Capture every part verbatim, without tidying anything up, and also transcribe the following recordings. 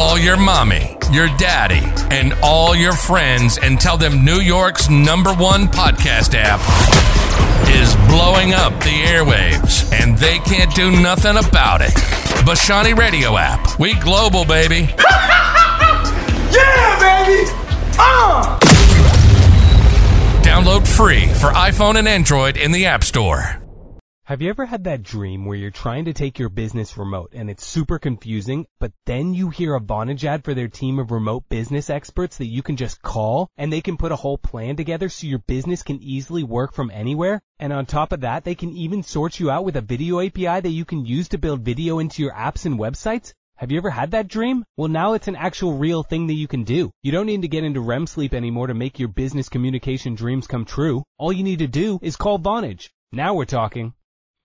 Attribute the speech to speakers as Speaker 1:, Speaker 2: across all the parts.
Speaker 1: Call your mommy, your daddy, and all your friends and tell them New York's number one podcast app is blowing up the airwaves, and they can't do nothing about it. Bashani Radio app. We global, baby.
Speaker 2: Yeah, baby! Uh!
Speaker 1: Download free for iPhone and Android in the App Store.
Speaker 3: Have you ever had that dream where you're trying to take your business remote and it's super confusing, but then you hear a Vonage ad for their team of remote business experts that you can just call and they can put a whole plan together so your business can easily work from anywhere? And on top of that, they can even sort you out with a video A P I that you can use to build video into your apps and websites? Have you ever had that dream? Well, now it's an actual real thing that you can do. You don't need to get into R E M sleep anymore to make your business communication dreams come true. All you need to do is call Vonage. Now we're talking.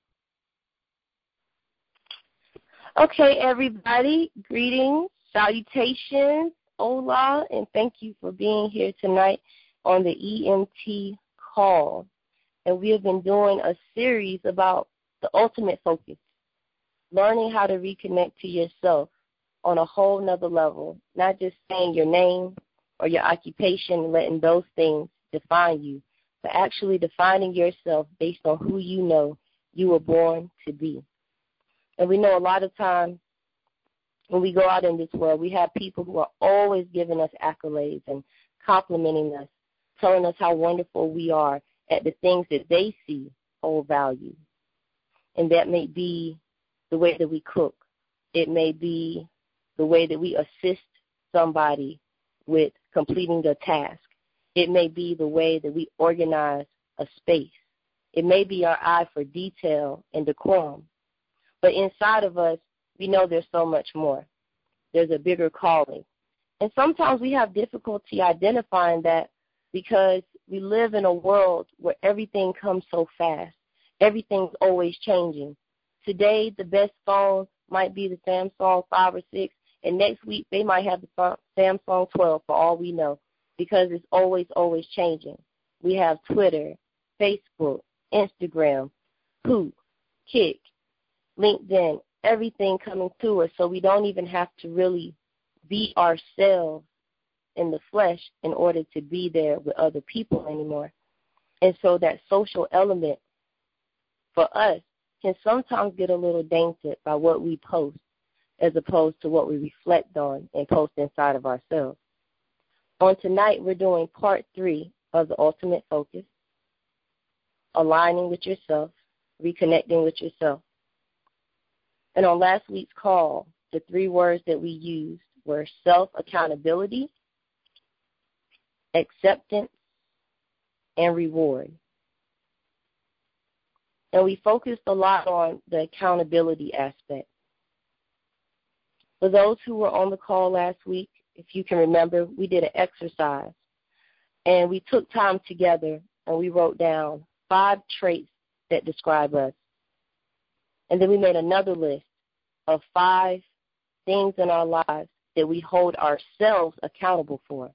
Speaker 4: Okay, everybody, greetings, salutations, hola, and thank you for being here tonight on the E M T call. And we have been doing a series about the ultimate focus, learning how to reconnect to yourself on a whole nother level, not just saying your name or your occupation and letting those things define you, but actually defining yourself based on who you know you were born to be. And we know a lot of times when we go out in this world, we have people who are always giving us accolades and complimenting us, telling us how wonderful we are at the things that they see hold value. And that may be the way that we cook. It may be the way that we assist somebody with completing a task. It may be the way that we organize a space. It may be our eye for detail and decorum. But inside of us, we know there's so much more. There's a bigger calling. And sometimes we have difficulty identifying that because we live in a world where everything comes so fast. Everything's always changing. Today, the best phone might be the Samsung five or six, and next week they might have the Samsung twelve for all we know, because it's always, always changing. We have Twitter, Facebook, Instagram, Hoop, Kick, LinkedIn, everything coming to us, so we don't even have to really be ourselves in the flesh in order to be there with other people anymore. And so that social element for us can sometimes get a little dented by what we post as opposed to what we reflect on and post inside of ourselves. On tonight, we're doing part three of the ultimate focus, aligning with yourself, reconnecting with yourself. And on last week's call, the three words that we used were self-accountability, acceptance, and reward. And we focused a lot on the accountability aspect. For those who were on the call last week, if you can remember, we did an exercise. And we took time together and we wrote down five traits that describe us. And then we made another list of five things in our lives that we hold ourselves accountable for.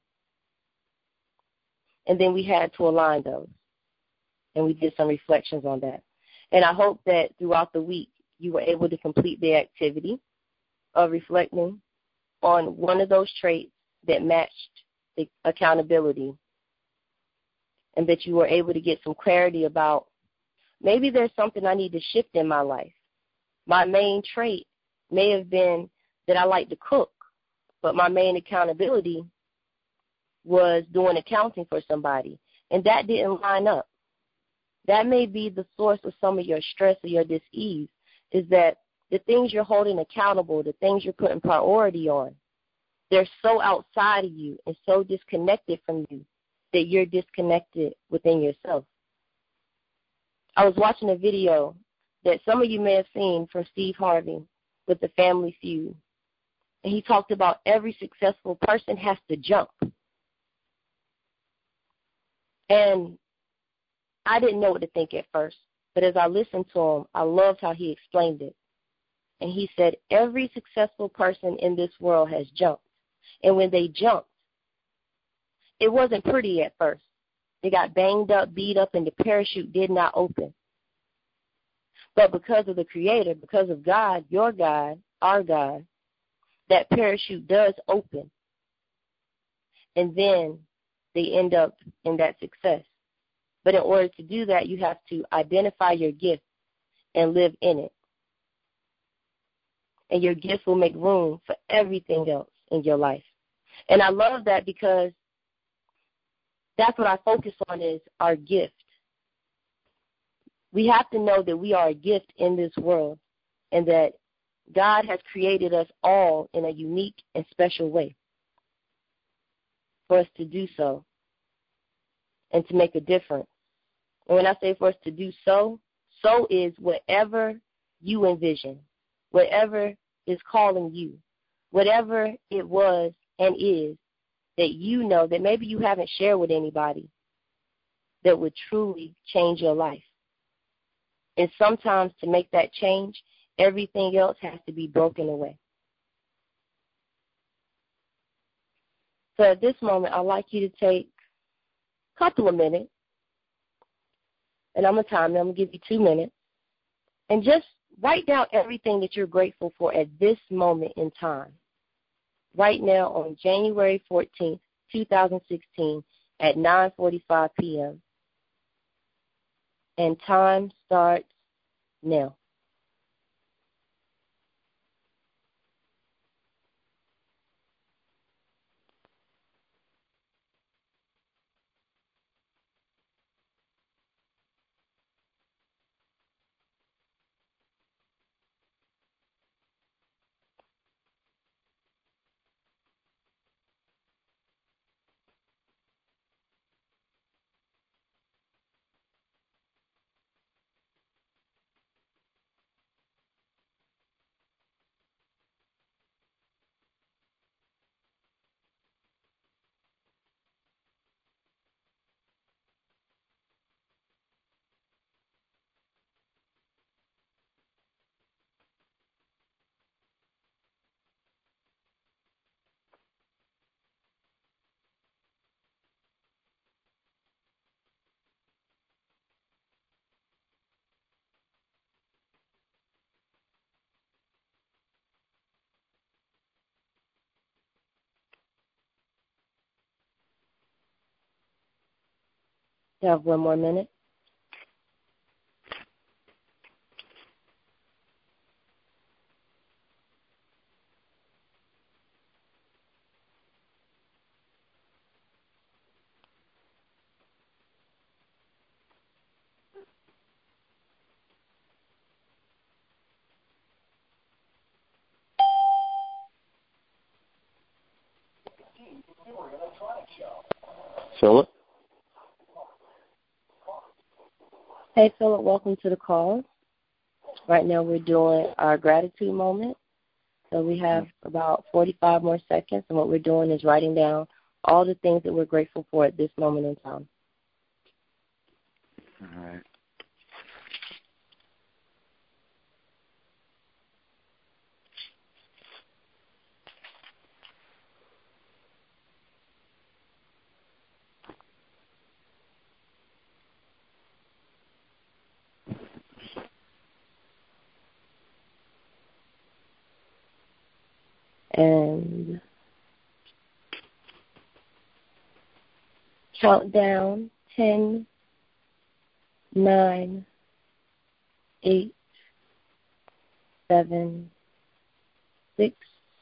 Speaker 4: And then we had to align those. And we did some reflections on that. And I hope that throughout the week you were able to complete the activity of reflecting on one of those traits that matched the accountability, and that you were able to get some clarity about maybe there's something I need to shift in my life. My main trait may have been that I like to cook, but my main accountability was doing accounting for somebody, and that didn't line up. That may be the source of some of your stress or your dis-ease, is that the things you're holding accountable, the things you're putting priority on, they're so outside of you and so disconnected from you that you're disconnected within yourself. I was watching a video that some of you may have seen from Steve Harvey with the Family Feud. And he talked about every successful person has to jump. And I didn't know what to think at first, but as I listened to him, I loved how he explained it. And he said every successful person in this world has jumped. And when they jumped, it wasn't pretty at first. They got banged up, beat up, and the parachute did not open. But because of the Creator, because of God, your God, our God, that parachute does open. And then they end up in that success. But in order to do that, you have to identify your gift and live in it. And your gift will make room for everything else in your life. And I love that because that's what I focus on is our gift. We have to know that we are a gift in this world and that God has created us all in a unique and special way for us to do so and to make a difference. And when I say for us to do so, so is whatever you envision, whatever is calling you, whatever it was and is that you know that maybe you haven't shared with anybody that would truly change your life. And sometimes to make that change, everything else has to be broken away. So at this moment, I'd like you to take a couple of minutes, and I'm going to time it. I'm going to give you two minutes, and just write down everything that you're grateful for at this moment in time. Right now on January fourteenth, twenty sixteen at nine forty-five p.m. And time starts now. You have one more minute.
Speaker 5: Philip?
Speaker 4: Hey, Philip, welcome to the call. Right now we're doing our gratitude moment. So we have about forty-five more seconds, and what we're doing is writing down all the things that we're grateful for at this moment in time.
Speaker 5: All right.
Speaker 4: And count down ten, nine, eight, seven, six,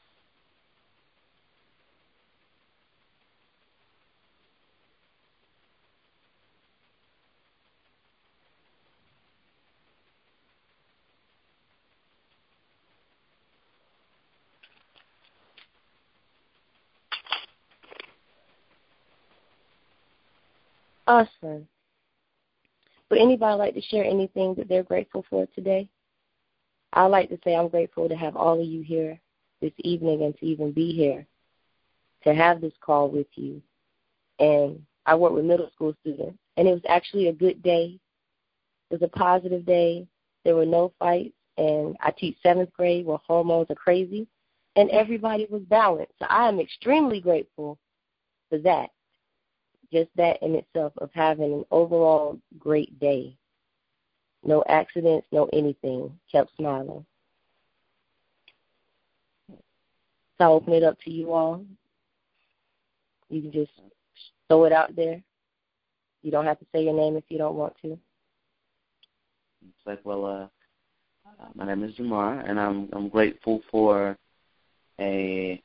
Speaker 4: awesome. Would anybody like to share anything that they're grateful for today? I'd like to say I'm grateful to have all of you here this evening and to even be here to have this call with you. And I work with middle school students, and it was actually a good day. It was a positive day. There were no fights, and I teach seventh grade where hormones are crazy, and everybody was balanced. So I am extremely grateful for that. Just that in itself of having an overall great day. No accidents, no anything. Kept smiling. So So I'll open it up to you all. You can just throw it out there. You don't have to say your name if you don't want to.
Speaker 5: It's like, well, uh, uh, my name is Jamar, and I'm I'm grateful for a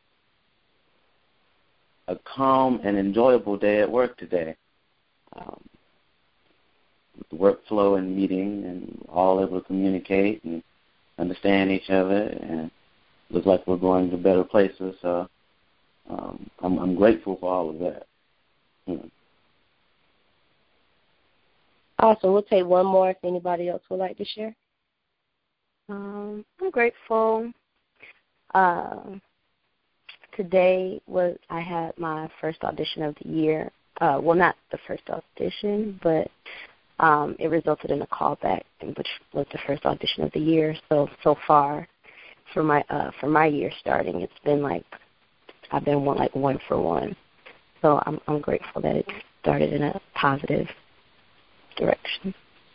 Speaker 5: a calm and enjoyable day at work today. Um, with the workflow and meeting, and all able to communicate and understand each other, and looks like we're going to better places. So um, I'm, I'm grateful for all of that. Hmm.
Speaker 4: Awesome. We'll take one more if anybody else would like to share.
Speaker 6: Um, I'm grateful. Uh, today was I had my first audition of the year. Uh, well, not the first audition, but um, it resulted in a callback, which was the first audition of the year. So so far, for my uh, for my year starting, it's been like I've been one like one for one. So I'm I'm grateful that it started in a positive direction.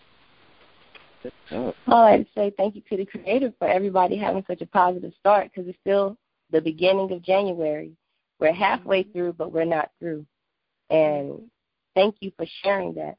Speaker 4: I'd like to say thank you to the Creator for everybody having such a positive start, because it's still the beginning of January. We're halfway through, but we're not through. And thank you for sharing that.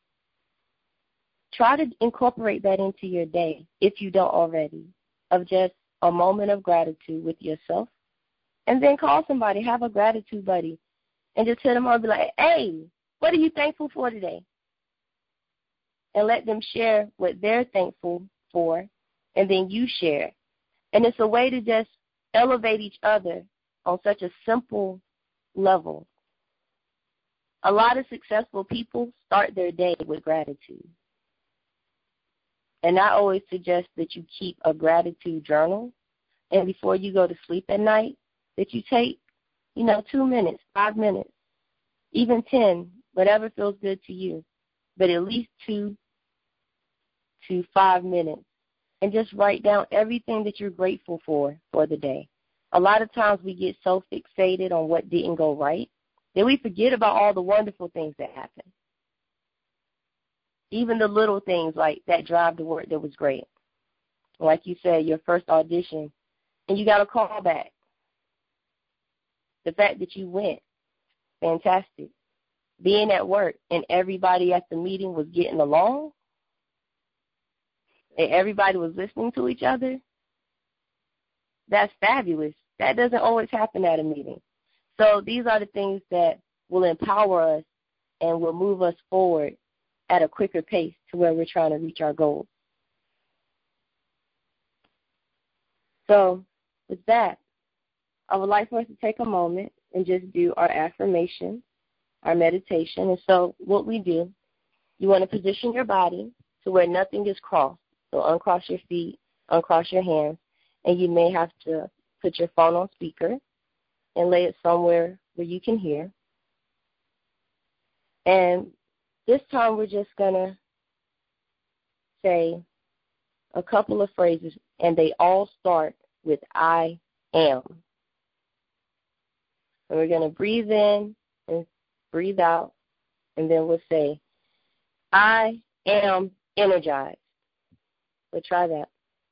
Speaker 4: Try to incorporate that into your day, if you don't already, of just a moment of gratitude with yourself. And then call somebody, have a gratitude buddy, and just hit them up and be like, hey, what are you thankful for today? And let them share what they're thankful for, and then you share. And it's a way to just elevate each other on such a simple level. A lot of successful people start their day with gratitude. And I always suggest that you keep a gratitude journal, and before you go to sleep at night, that you take, you know, two minutes, five minutes, even ten, whatever feels good to you, but at least two to five minutes, and just write down everything that you're grateful for for the day. A lot of times we get so fixated on what didn't go right that we forget about all the wonderful things that happen. Even the little things like that drive to work that was great. Like you said, your first audition, and you got a call back. The fact that you went, fantastic. Being at work and everybody at the meeting was getting along, and everybody was listening to each other, that's fabulous. That doesn't always happen at a meeting. So these are the things that will empower us and will move us forward at a quicker pace to where we're trying to reach our goals. So with that, I would like for us to take a moment and just do our affirmation, our meditation. And so what we do, you want to position your body to where nothing is crossed. So uncross your feet, uncross your hands, and you may have to put your phone on speaker and lay it somewhere where you can hear. And this time we're just going to say a couple of phrases, and they all start with I am. And we're going to breathe in and breathe out, and then we'll say, I am energized. So try that.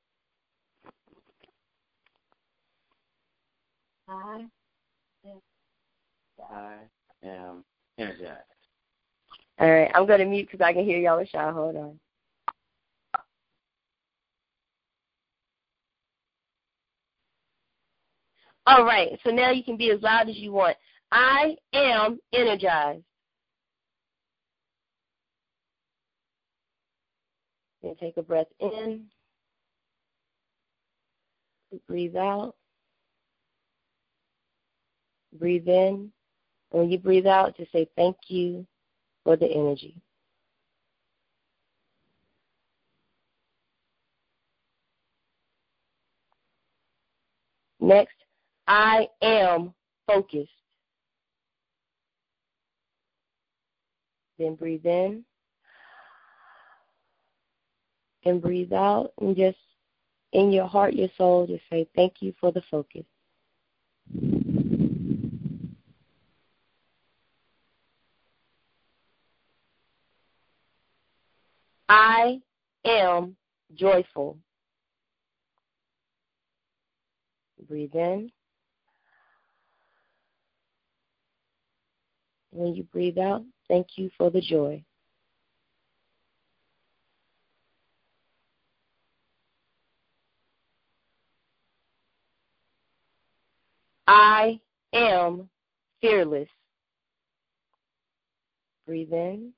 Speaker 5: I am, I am energized.
Speaker 4: All right, I'm going to mute because I can hear y'all shout. Hold on. All right, so now you can be as loud as you want. I am energized. Then take a breath in. Breathe out. Breathe in. And when you breathe out, just say thank you for the energy. Next, I am focused. Then breathe in and breathe out, and just in your heart, your soul, just say thank you for the focus. I am joyful. Breathe in When you breathe out, thank you for the joy. I am fearless. Breathe in.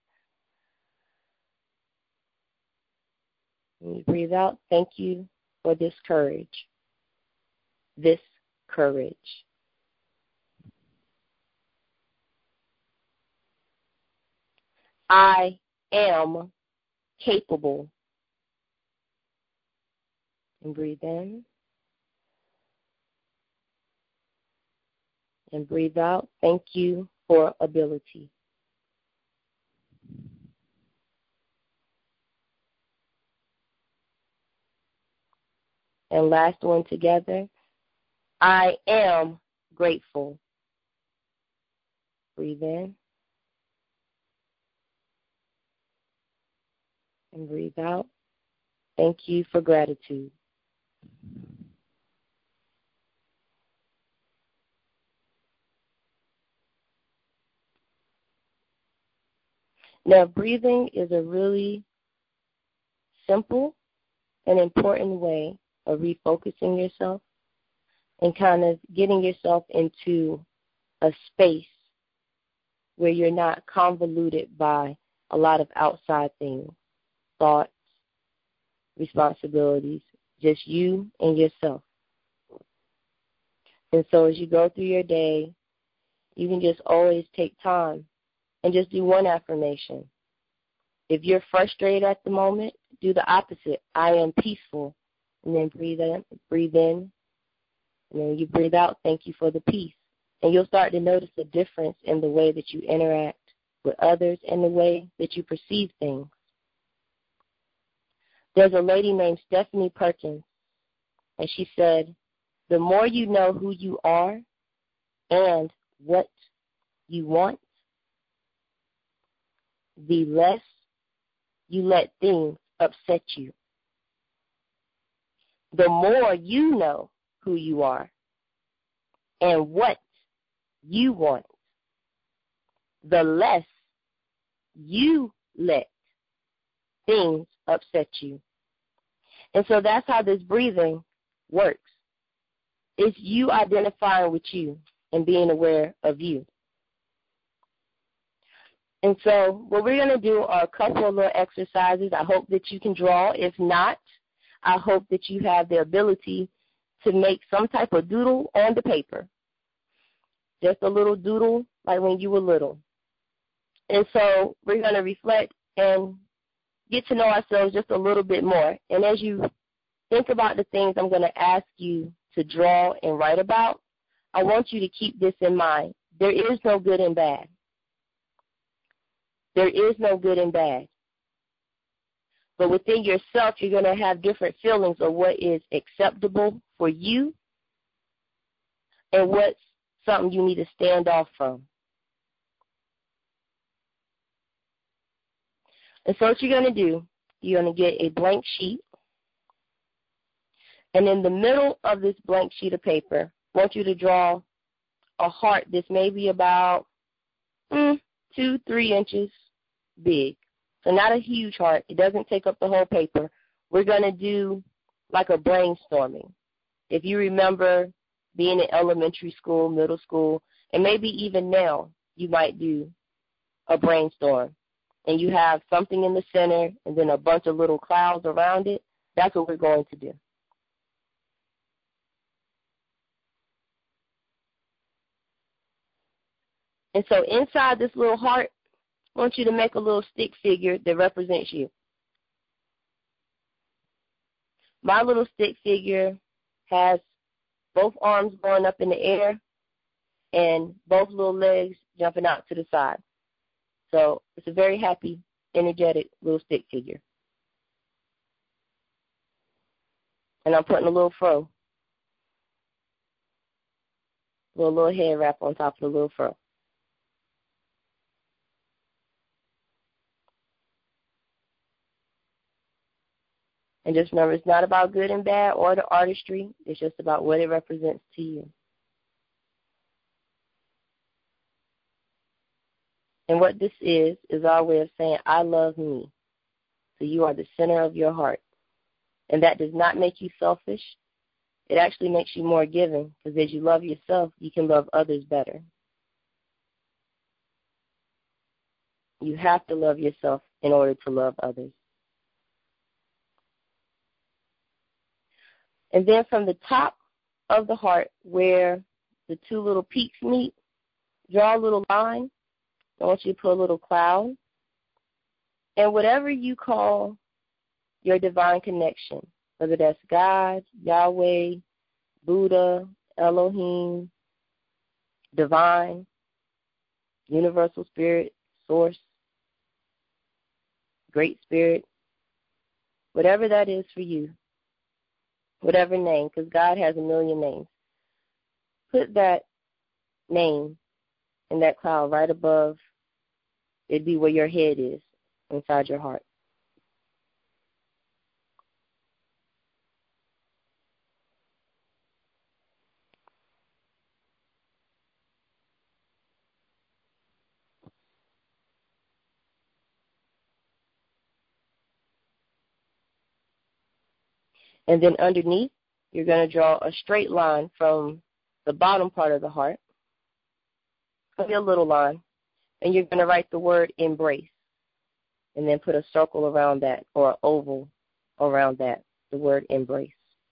Speaker 4: When you breathe out, thank you for this courage. This courage. I am capable. And breathe in. And breathe out. Thank you for ability. And last one together. I am grateful. Breathe in. And breathe out. Thank you for gratitude. Now, breathing is a really simple and important way of refocusing yourself and kind of getting yourself into a space where you're not convoluted by a lot of outside things, thoughts, responsibilities, just you and yourself. And so as you go through your day, you can just always take time and just do one affirmation. If you're frustrated at the moment, do the opposite. I am peaceful. And then breathe in, breathe in. And then you breathe out, thank you for the peace. And you'll start to notice a difference in the way that you interact with others and the way that you perceive things. There's a lady named Stephanie Perkins, and she said, the more you know who you are and what you want, the less you let things upset you. The more you know who you are and what you want, the less you let things upset you. And so that's how this breathing works. It's you identifying with you and being aware of you. And so what we're going to do are a couple of little exercises. I hope that you can draw. If not, I hope that you have the ability to make some type of doodle on the paper. Just a little doodle like when you were little. And so we're going to reflect and get to know ourselves just a little bit more. And as you think about the things I'm going to ask you to draw and write about, I want you to keep this in mind. There is no good and bad. There is no good and bad. But within yourself, you're going to have different feelings of what is acceptable for you and what's something you need to stand off from. And so what you're going to do, you're going to get a blank sheet. And in the middle of this blank sheet of paper, I want you to draw a heart that's maybe about mm, two, three inches big. So not a huge heart. It doesn't take up the whole paper. We're going to do like a brainstorming. If you remember being in elementary school, middle school, and maybe even now, you might do a brainstorm. And you have something in the center and then a bunch of little clouds around it. That's what we're going to do. And so inside this little heart, I want you to make a little stick figure that represents you. My little stick figure has both arms going up in the air and both little legs jumping out to the side. So it's a very happy, energetic little stick figure. And I'm putting a little fro, a little, little head wrap on top of the little fro. And just remember, it's not about good and bad or the artistry. It's just about what it represents to you. And what this is, is our way of saying, I love me. So you are the center of your heart. And that does not make you selfish. It actually makes you more giving, because as you love yourself, you can love others better. You have to love yourself in order to love others. And then from the top of the heart, where the two little peaks meet, draw a little line. I want you to put a little cloud. And whatever you call your divine connection, whether that's God, Yahweh, Buddha, Elohim, divine, universal spirit, source, great spirit, whatever that is for you, whatever name, because God has a million names, put that name in that cloud right above. It'd be where your head is, inside your heart. And then underneath, you're going to draw a straight line from the bottom part of the heart, maybe a little line, and you're going to write the word embrace, and then put a circle around that, or an oval around that, the word embrace.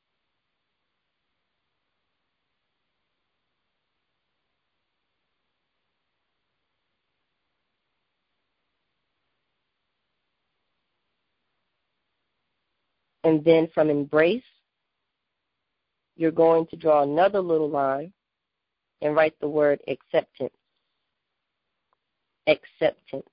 Speaker 4: And then from embrace, you're going to draw another little line and write the word acceptance. Acceptance.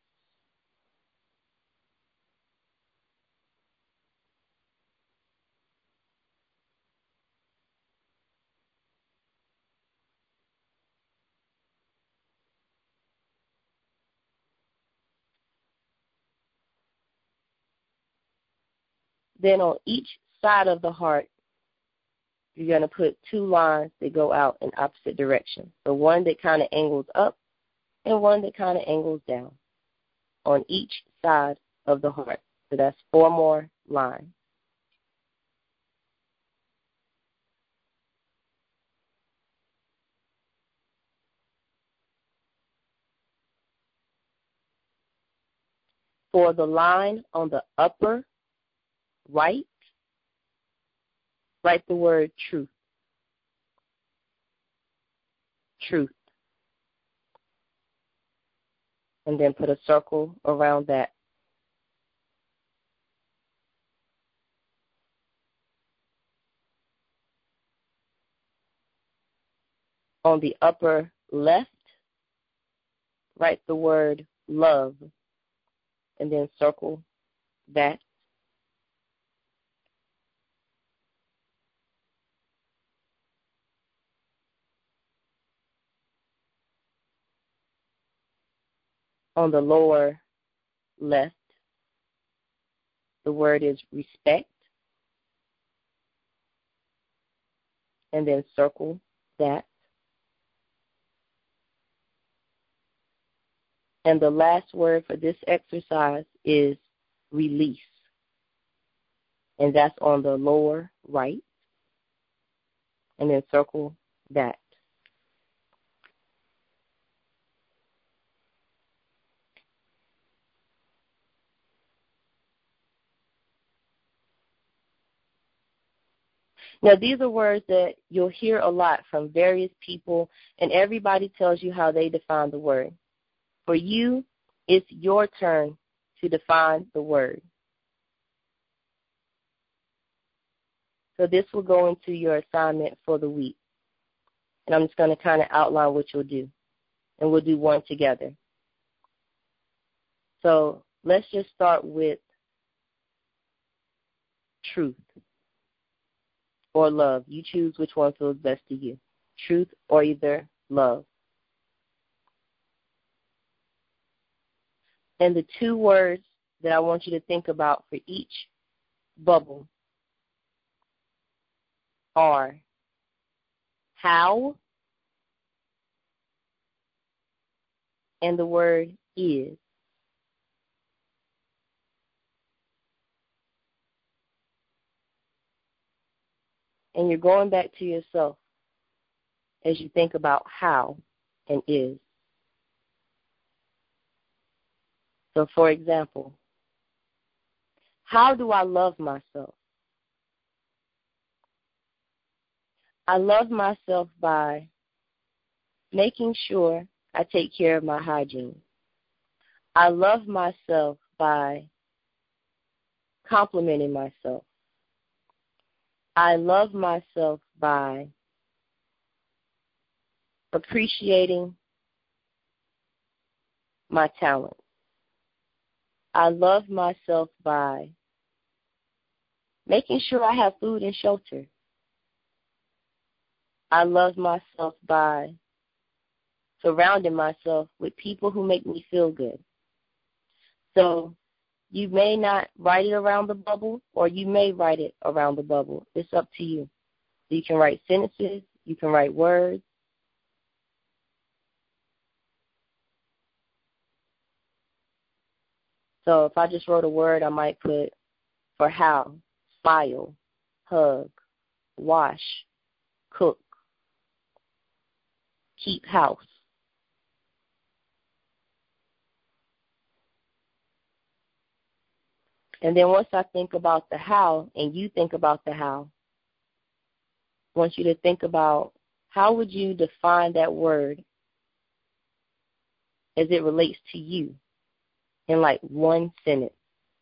Speaker 4: Then on each side of the heart, you're going to put two lines that go out in opposite directions. So one that kind of angles up and one that kind of angles down on each side of the heart. So that's four more lines. For the line on the upper right, write the word truth. Truth. And then put a circle around that. On the upper left, write the word love, and then circle that. On the lower left, the word is respect, and then circle that. And the last word for this exercise is release, and that's on the lower right, and then circle that. Now, these are words that you'll hear a lot from various people, and everybody tells you how they define the word. For you, it's your turn to define the word. So this will go into your assignment for the week. And I'm just going to kind of outline what you'll do. And we'll do one together. So let's just start with truth or love. You choose which one feels best to you. Truth or either love. And the two words that I want you to think about for each bubble are how and the word is. And you're going back to yourself as you think about how and is. So, for example, how do I love myself? I love myself by making sure I take care of my hygiene. I love myself by complimenting myself. I love myself by appreciating my talent. I love myself by making sure I have food and shelter. I love myself by surrounding myself with people who make me feel good. So you may not write it around the bubble, or you may write it around the bubble. It's up to you. You can write sentences. You can write words. So if I just wrote a word, I might put for how, file, hug, wash, cook, keep house. And then once I think about the how and you think about the how, I want you to think about how would you define that word as it relates to you in like one sentence.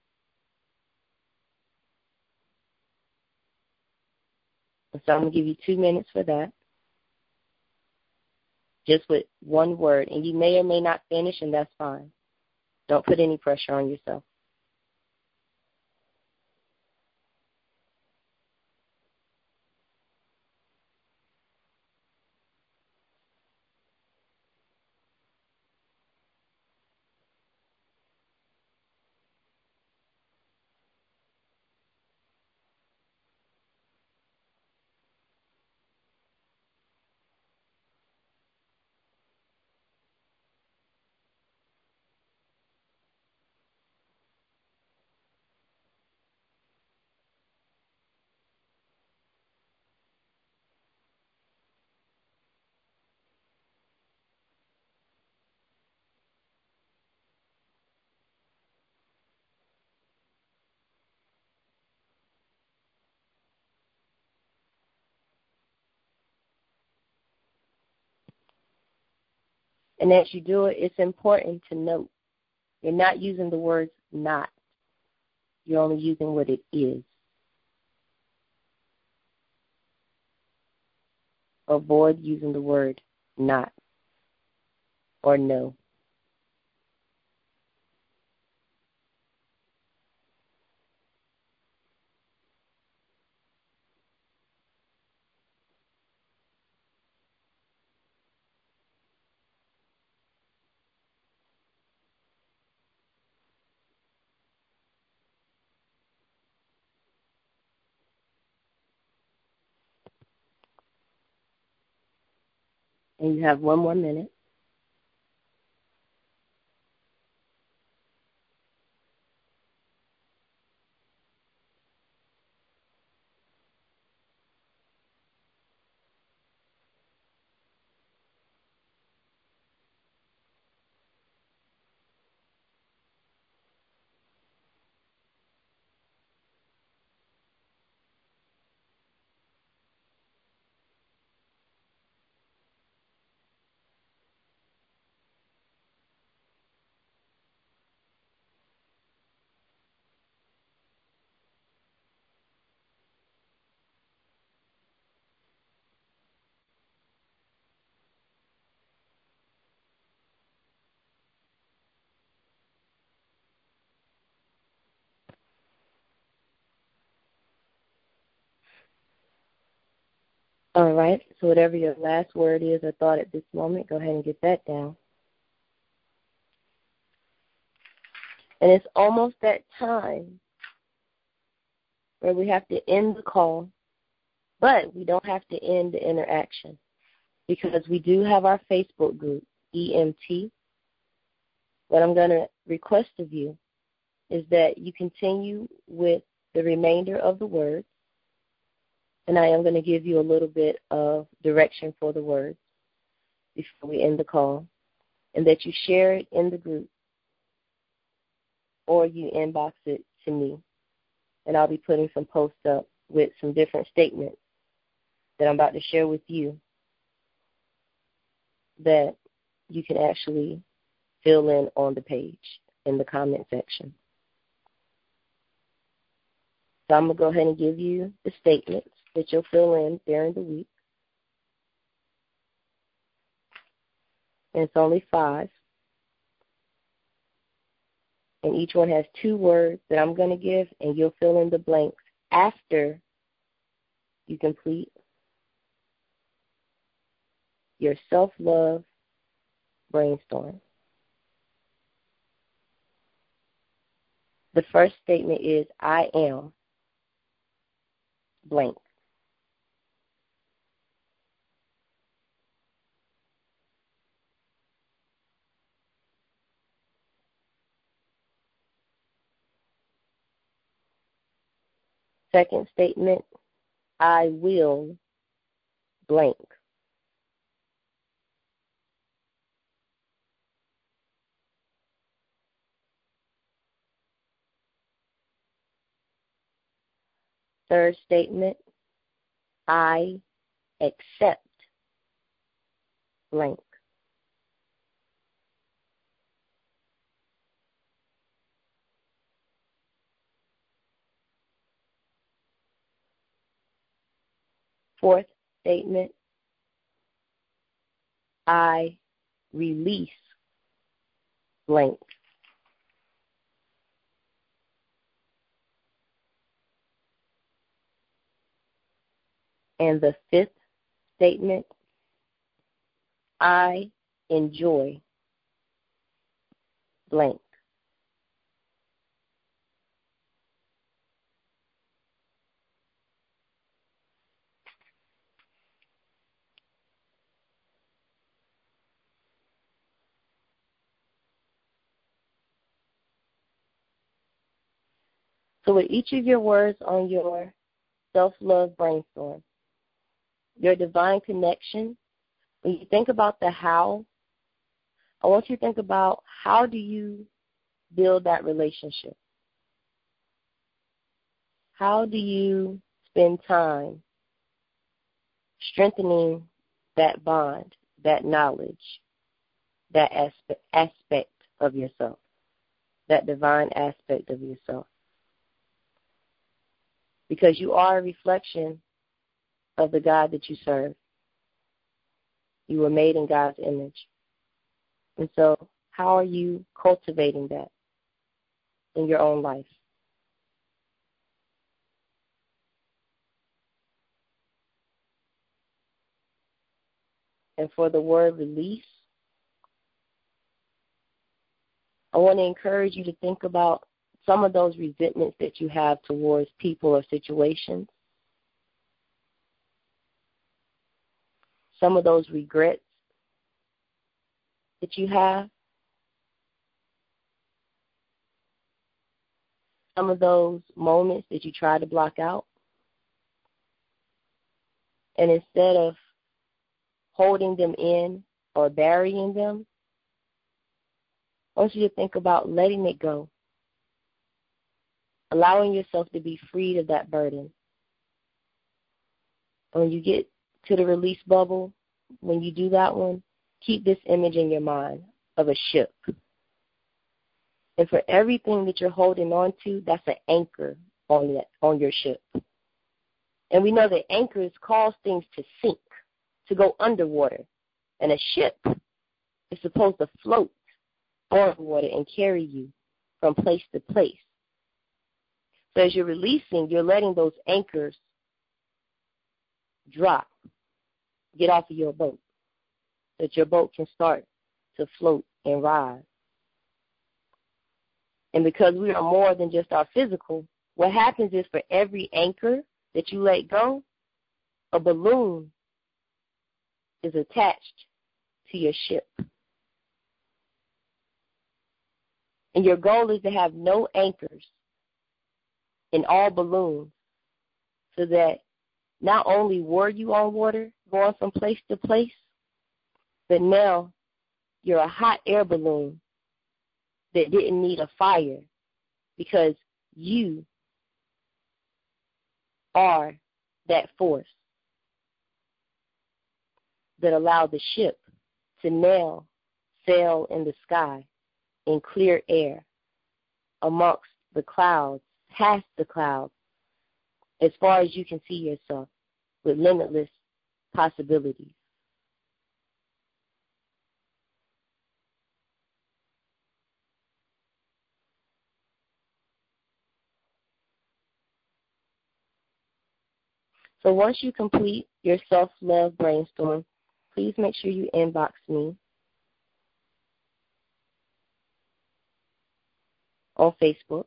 Speaker 4: So I'm going to give you two minutes for that, just with one word. And you may or may not finish, and that's fine. Don't put any pressure on yourself. And as you do it, it's important to note you're not using the words not. You're only using what it is. Avoid using the word not or no. And you have one more minute. All right, so whatever your last word is or thought at this moment, go ahead and get that down. And it's almost that time where we have to end the call, but we don't have to end the interaction because we do have our Facebook group, E M T, what I'm going to request of you is that you continue with the remainder of the words, and I am going to give you a little bit of direction for the words before we end the call, and that you share it in the group or you inbox it to me, and I'll be putting some posts up with some different statements that I'm about to share with you that you can actually fill in on the page in the comment section. So I'm going to go ahead and give you the statements that you'll fill in during the week. And it's only five. And each one has two words that I'm going to give, and you'll fill in the blanks after you complete your self-love brainstorm. The first statement is, I am blank. Second statement, I will blank. Third statement, I accept blank. Fourth statement, I release blank. And the fifth statement, I enjoy blank. So with each of your words on your self-love brainstorm, your divine connection, when you think about the how, I want you to think about how do you build that relationship? How do you spend time strengthening that bond, that knowledge, that aspect, aspect of yourself, that divine aspect of yourself? Because you are a reflection of the God that you serve. You were made in God's image. And so how are you cultivating that in your own life? And for the word release, I want to encourage you to think about some of those resentments that you have towards people or situations, some of those regrets that you have, some of those moments that you try to block out. And instead of holding them in or burying them, I want you to think about letting it go, allowing yourself to be freed of that burden. And when you get to the release bubble, when you do that one, keep this image in your mind of a ship. And for everything that you're holding on to, that's an anchor on that, on your ship. And we know that anchors cause things to sink, to go underwater. And a ship is supposed to float on water and carry you from place to place. So as you're releasing, you're letting those anchors drop, get off of your boat, so that your boat can start to float and rise. And because we are more than just our physical, what happens is for every anchor that you let go, a balloon is attached to your ship. And your goal is to have no anchors in all balloons, so that not only were you on water going from place to place, but now you're a hot air balloon that didn't need a fire, because you are that force that allowed the ship to now sail in the sky in clear air amongst the clouds, past the clouds, as far as you can see yourself, with limitless possibilities. So once you complete your self-love brainstorm, please make sure you inbox me on Facebook.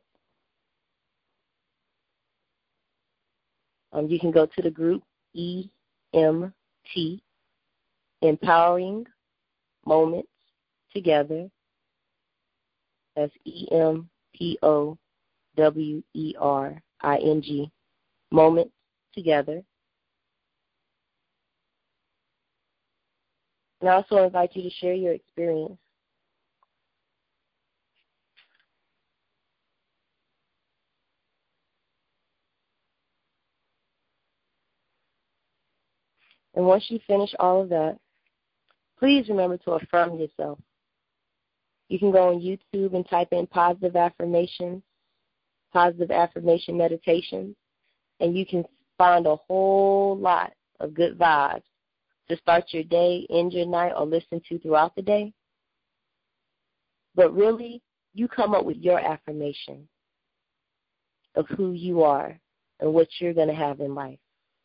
Speaker 4: Um, you can go to the group E M T, Empowering Moments Together. That's E M P O W E R I N G, Moments Together. And I also invite you to share your experience. And once you finish all of that, please remember to affirm yourself. You can go on YouTube and type in positive affirmations, positive affirmation meditations, and you can find a whole lot of good vibes to start your day, end your night, or listen to throughout the day. But really, you come up with your affirmation of who you are and what you're going to have in life.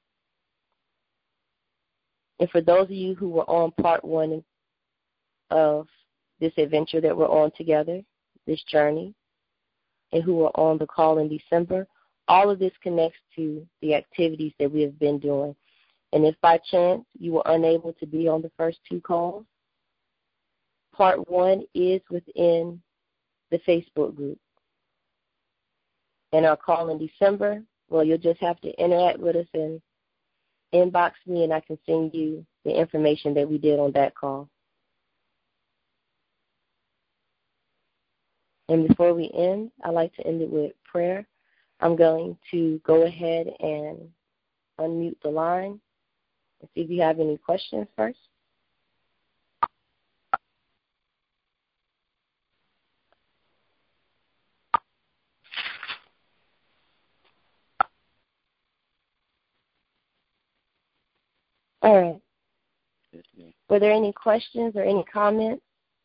Speaker 4: And for those of you who were on part one of this adventure that we're on together, this journey, and who were on the call in December, all of this connects to the activities that we have been doing. And if by chance you were unable to be on the first two calls, part one is within the Facebook group. And our call in December, well, you'll just have to interact with us and inbox me, and I can send you the information that we did on that call. And before we end, I like to end it with prayer. I'm going to go ahead and unmute the line and see if you have any questions first. All right. Were there any questions or any comments?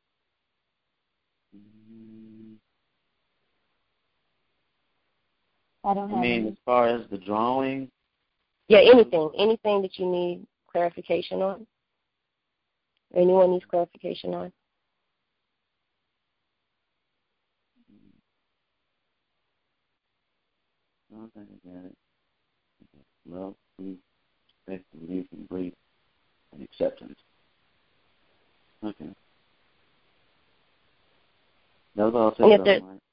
Speaker 6: I don't have
Speaker 5: I mean,
Speaker 6: any.
Speaker 5: as far as the drawing?
Speaker 4: Yeah, anything. Anything that you need clarification on? Anyone needs clarification on?
Speaker 5: I don't think I got it. Love, truth, respect, belief, and belief, and acceptance. Okay. That was all six of them, right?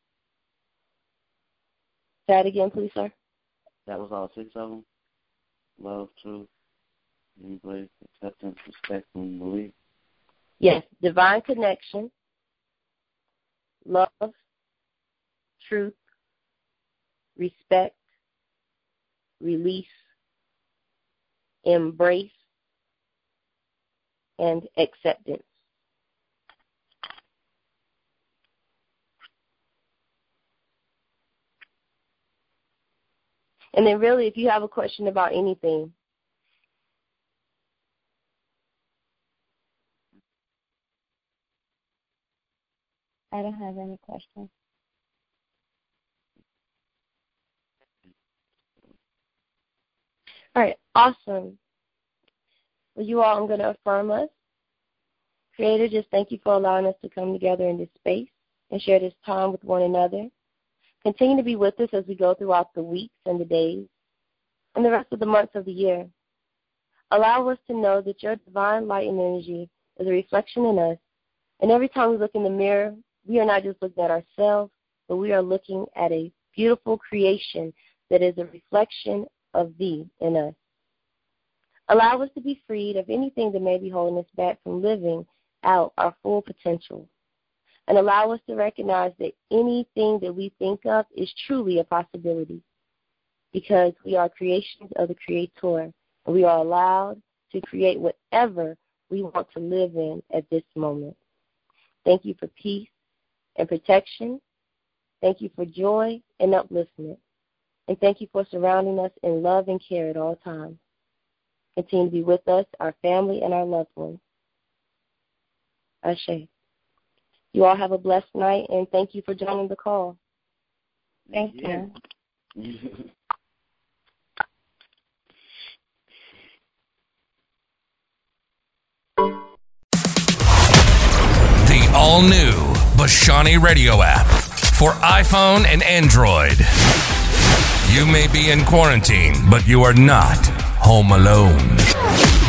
Speaker 4: Say that again, please, sir.
Speaker 5: That was all six of them? Love, truth, belief, acceptance, respect, and belief?
Speaker 4: Yes, divine connection, love, truth, respect, release, embrace, and acceptance. And then really, if you have a question about anything,
Speaker 6: I don't have any questions.
Speaker 4: all right, awesome. Well, you all, I'm going to affirm us. Creator, just thank you for allowing us to come together in this space and share this time with one another. Continue to be with us as we go throughout the weeks and the days and the rest of the months of the year. Allow us to know that your divine light and energy is a reflection in us, and every time we look in the mirror, we are not just looking at ourselves, but we are looking at a beautiful creation that is a reflection of thee in us. Allow us to be freed of anything that may be holding us back from living out our full potential. And allow us to recognize that anything that we think of is truly a possibility, because we are creations of the Creator, and we are allowed to create whatever we want to live in at this moment. Thank you for peace and protection. Thank you for joy and upliftment. And thank you for surrounding us in love and care at all times. Continue to be with us, our family, and our loved ones. Ashe. You all have a blessed night, and thank you for joining the call.
Speaker 6: Thank
Speaker 5: Yeah.
Speaker 6: you.
Speaker 1: The all-new Bashani Radio app for iPhone and Android. You may be in quarantine, but you are not home alone.